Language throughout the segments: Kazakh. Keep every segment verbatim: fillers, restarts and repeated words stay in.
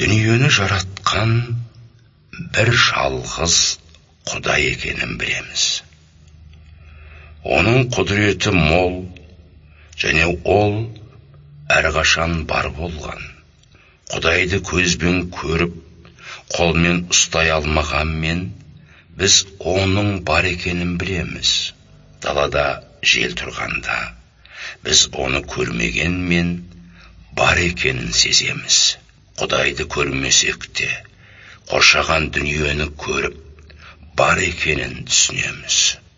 Дүниені жаратқан бір жалғыз Құдай екенін білеміз. Оның құдіреті мол, және ол әрқашан бар болған. Құдайды көзбен көріп, қолмен ұстай алмағанмен, біз оның бар екенін білеміз. Далада жел тұрғанда, біз оны көрмегенмен, бар екенін сеземіз. Құдайды көрмесек те, қоршаған дүниені көріп, бар екенін түсінеміз.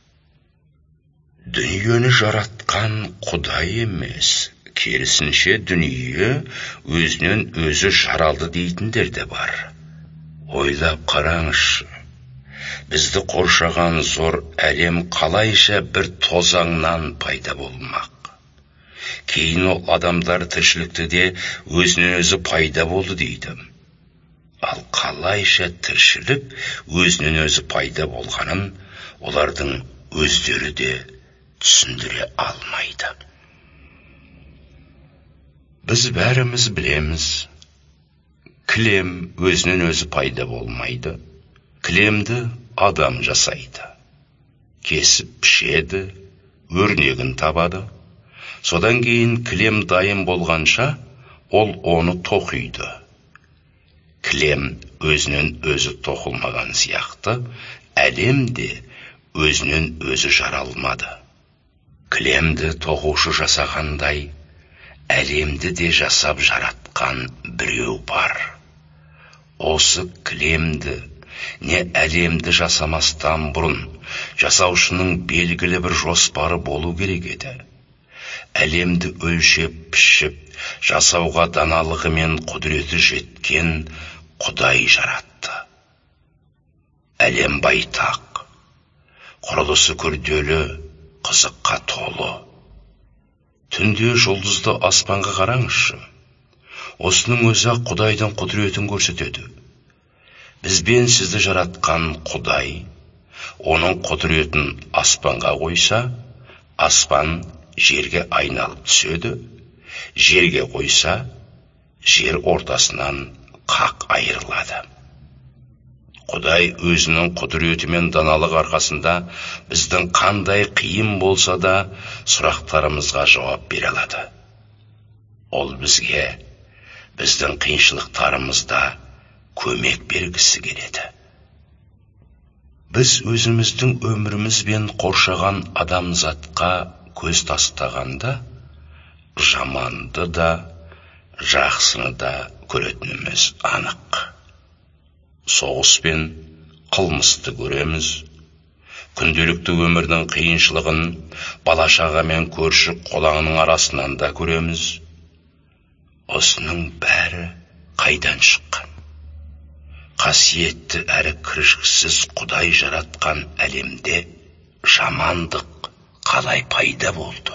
Дүниені жаратқан Құдай емес, керісінше дүние өзінен өзі жаралды дейтіндер де бар. Ойлап қараңызшы, бізді қоршаған зор әлем қалайша бір тозаңнан пайда болмақ. Кейін ол адамдар тіршілікті де өзінен өзі пайда болды дейді. Ал қалайша тіршілік өзінен өзі пайда болғанын олардың өздері де түсіндіре алмайды. Біз бәріміз білеміз, кілем өзінен өзі пайда болмайды. Кілемді адам жасайды. Кесіп пішеді, өрнегін табады. Содан кейін кілем дайын болғанша, ол оны тоқиды. Кілем өзінен өзі тоқылмаған сияқты, әлем де өзінен өзі жаралмады. Кілемді тоқушы жасағандай, әлемді де жасап жаратқан біреу бар. Осы кілемді, не әлемді жасамастан бұрын, жасаушының белгілі бір жоспары болу керек еді. Әлемді өлшеп, пішіп, жасауға даналығы мен құдіреті жеткен Құдай жаратты. Әлем байтақ, құрылысы күрделі, қызыққа толы. Түнде жұлдызды аспанға қараңызшы. Осының өзі Құдайдың құдіретін көрсетеді. Бізбен сізді жаратқан Құдай, оның құдіретін аспанға қойса, аспан жерге айналып түседі, жерге қойса, жер ортасынан қақ айырылады. Құдай өзінің құдіреті мен даналық арқасында біздің қандай қиын болса да сұрақтарымызға жауап бере алады. Ол бізге біздің қиыншылықтарымызда көмек бергісі келеді. Біз өзіміздің өмірімізбен қоршаған адамзатқа көз тастағанда, жаманды да, жақсыны да көретініміз анық. Соғыс пен қылмысты көреміз. Күнделікті өмірдің қиыншылығын бала-шаға мен көрші қолаңның арасынан да көреміз. Осының бәрі қайдан шыққан? Қасиетті әрі кіршіксіз Құдай жаратқан әлемде жамандық қалай пайда болды?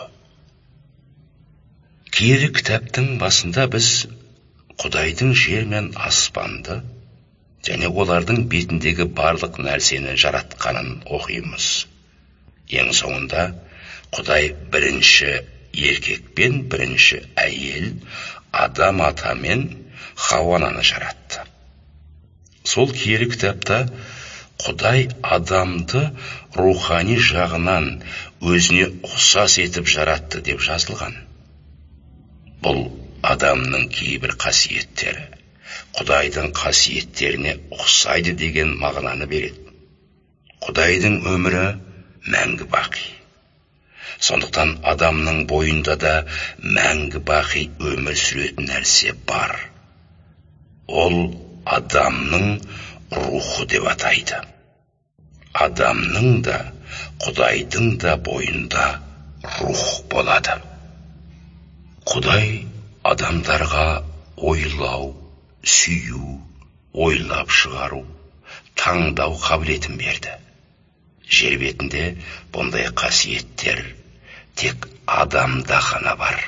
Киелі кітаптың басында біз Құдайдың жер мен аспанды және олардың бетіндегі барлық нәрсені жаратқанын оқимыз. Ең соңында Құдай бірінші еркек пен бірінші әйел, Адам ата мен Хауа-ананы жаратты. Сол киелі кітапта Құдай адамды рухани жағынан өзіне ұқсас етіп жаратты деп жазылған. Бұл адамның кейбір қасиеттері Құдайдың қасиеттеріне ұқсайды деген мағынаны береді. Құдайдың өмірі мәңгі бақи. Сондықтан адамның бойында да мәңгі бақи өмір сүретін нәрсе бар. Ол адамның рухы деп атайды. Адамның да, Құдайдың да бойында рух болады. Құдай адамдарға ойлау, сүю, ойлап шығару, таңдау қабілетін берді. Жер бетінде бұндай қасиеттер тек адамда ғана бар.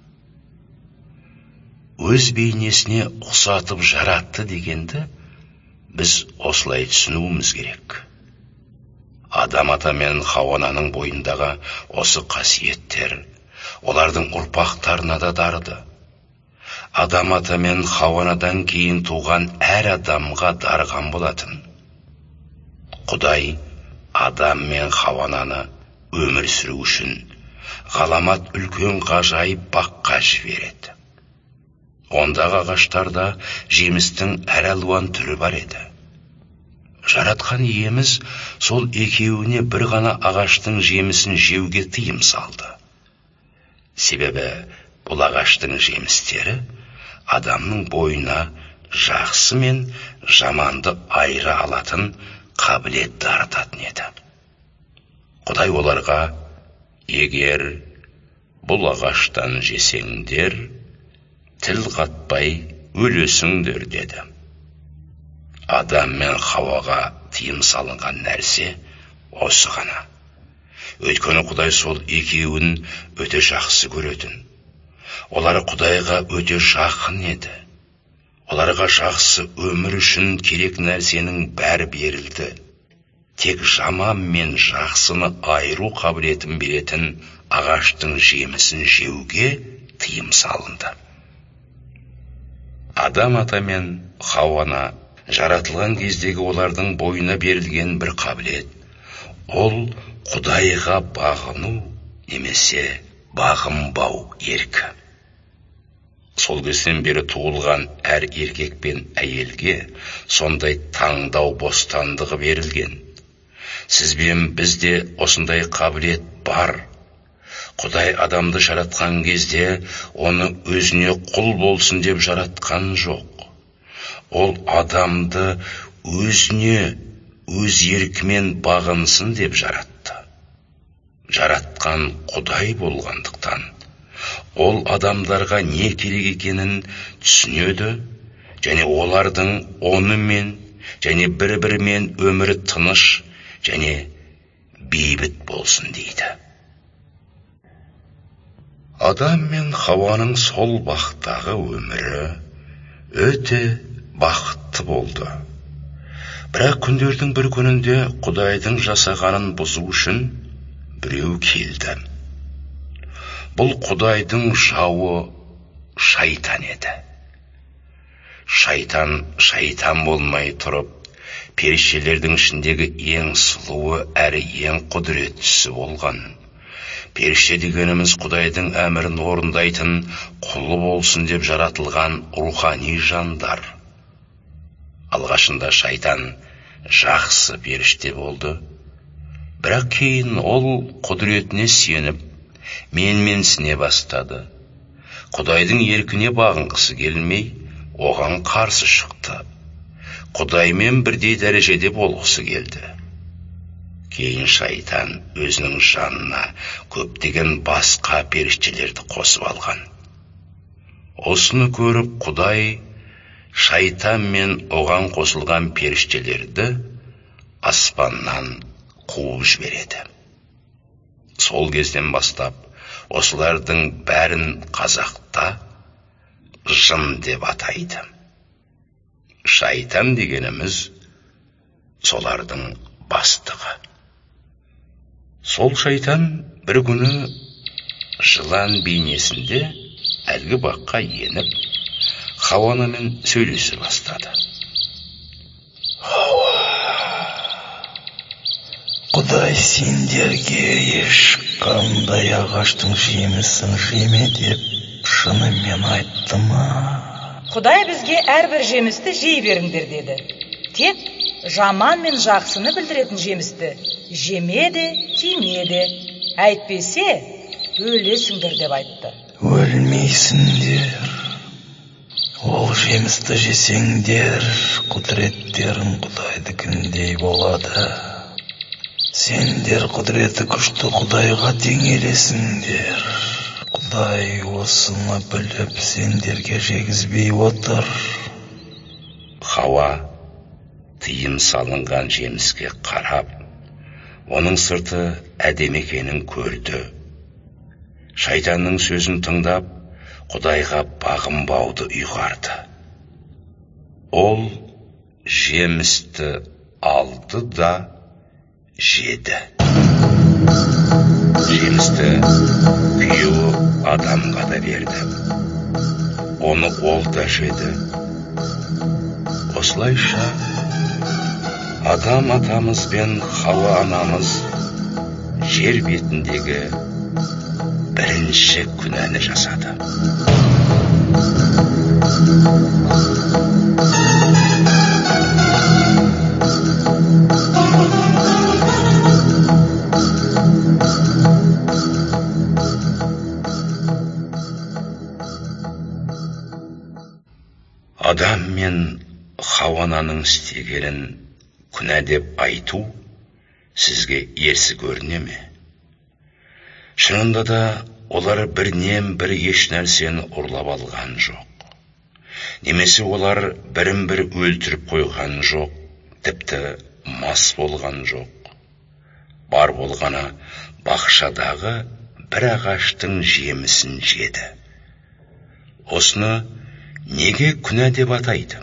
Өз бейнесіне ұқсатып жаратты дегенді біз осылай түсінуіміз керек. Адам ата мен Хауа-ананың бойындағы осы қасиеттер олардың ұрпақтарына да дарыды. Адам ата мен Хауа анадан кейін туған әр адамға дарған болатын. Құдай Адам мен Хауа ананы өмір сүру үшін ғаламат үлкен ғажайып баққа жібереді. Ондағы ағаштарда жемістің әр алуан түрі бар еді. Жаратқан иеміз сол екеуіне бір ғана ағаштың жемісін жеуге тыйым салды. Себебі бұл ағаштың жемістері адамның бойына жақсы мен жаманды айыра алатын қабілет дарытатын еді. Құдай оларға: егер бұл ағаштан жесеңдер, тіл қатпай өлесіңдер деді. Адам мен Хауаға тыйым салынған нәрсе осы ғана. Өйткені Құдай сол екеуін өте жақсы көретін. Олар Құдайға өте жақын еді. Оларға жақсы өмір үшін керек нәрсенің бәрі берілді. Тек жаман мен жақсыны айыру қабілетін беретін ағаштың жемісін жеуге тыйым салынды. Адам ата мен Хауа ана жаратылған кездегі олардың бойына берілген бір қабілет. Ол Құдайға бағыну немесе бағынбау еркі. Сол кезден бері туылған әр еркек пен әйелге сондай таңдау бостандығы берілген. Сіз бен бізде осындай қабілет бар. Құдай адамды жаратқан кезде оны өзіне құл болсын деп жаратқан жоқ. Ол адамды өзіне өз еркімен бағынсын деп жаратты. Жаратқан Құдай болғандықтан ол адамдарға не керек екенін түсінеді, және олардың онымен және бір-бірімен өмірі тыныш және бейбіт болсын дейді. Адам мен Хауаның сол бақтағы өмірі өте бақытты болды. Бірақ күндердің бір күнінде Құдайдың жасағанын бұзу үшін біреу келді. Бұл Құдайдың жауы шайтан еді. Шайтан шайтан болмай тұрып, періштелердің ішіндегі ең сұлуы әрі ең құдіреттісі болған. Періште дегеніміз Құдайдың әмірін орындайтын, құлы болсын деп жаратылған рухани жандар. Алғашында шайтан жақсы періште болды. Бірақ кейін ол құдіретіне сеніп, менменсіне бастады. Құдайдың еркіне бағынғысы келмей, оған қарсы шықты. Құдаймен бірдей дәрежеде болғысы келді. Кейін шайтан өзінің жанына көптеген басқа періштелерді қосып алған. Осыны көріп Құдай шайтан мен оған қосылған періштелерді аспаннан қуып жібереді. Сол кезден бастап осылардың бәрін қазақта жын деп атайды. Шайтан дегеніміз солардың бастығы. Сол шайтан бір күні жылан бейнесінде әлгі баққа еніп, Хауа анамен сөйлесе бастады. Құдай сендерге ешқандай ағаштың жемісін жеме деп шынымен айтты ма? Құдай бізге әрбір жемісті жей беріңдер деді. Тек жаман мен жақсыны білдіретін жемісті жеме де, тиме де. Әйтпесе, өлесіңдер деп айтты. Өлмейсіңдер. Ол жемісті жесеңдер, құдіреттерің Құдайдікіндей болады. Сендер құдіреті күшті Құдайға теңелесіңдер. Құдай осыны біліп сендерге жегізбей отыр. Хауа тыйым салынған жеміске қарап, оның сырты әдемі екенін көрді. Шайтанның сөзін тыңдап, Құдайға бағынбауды ұйғарды. Ол жемісті алды да жеді. Жемісті күйеуі Адамға да берді. оны ол да жеді. Осылайша адам атамыз бен Хауа анамыз жер бетіндегі бірінші күнәні жасады. Адам мен Хауананың істегенін күнә деп айту сізге ерсі көріне ме? Шынында да олар бірінен бір еш нәрсені ұрлап алған жоқ. Немесе олар бірін бір өлтіріп қойған жоқ, тіпті мас болған жоқ. Бар болғаны бақшадағы бір ағаштың жемісін жеді. Осыны неге күнә деп атайды?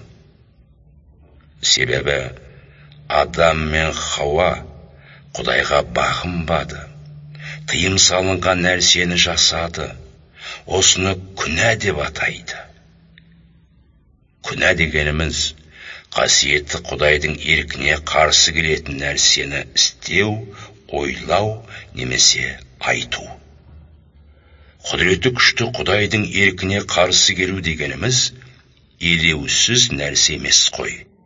Себебі Адам мен Хауа Құдайға бағынбады, тыйым салынған нәрсені жасады. Осыны күнә деп атайды. Күнә дегеніміз қасиетті Құдайдың еркіне қарсы келетін нәрсені істеу, ойлау немесе айту. Құдіреті күшті Құдайдың еркіне қарсы келу дегеніміз елеусіз нәрсе емес қой.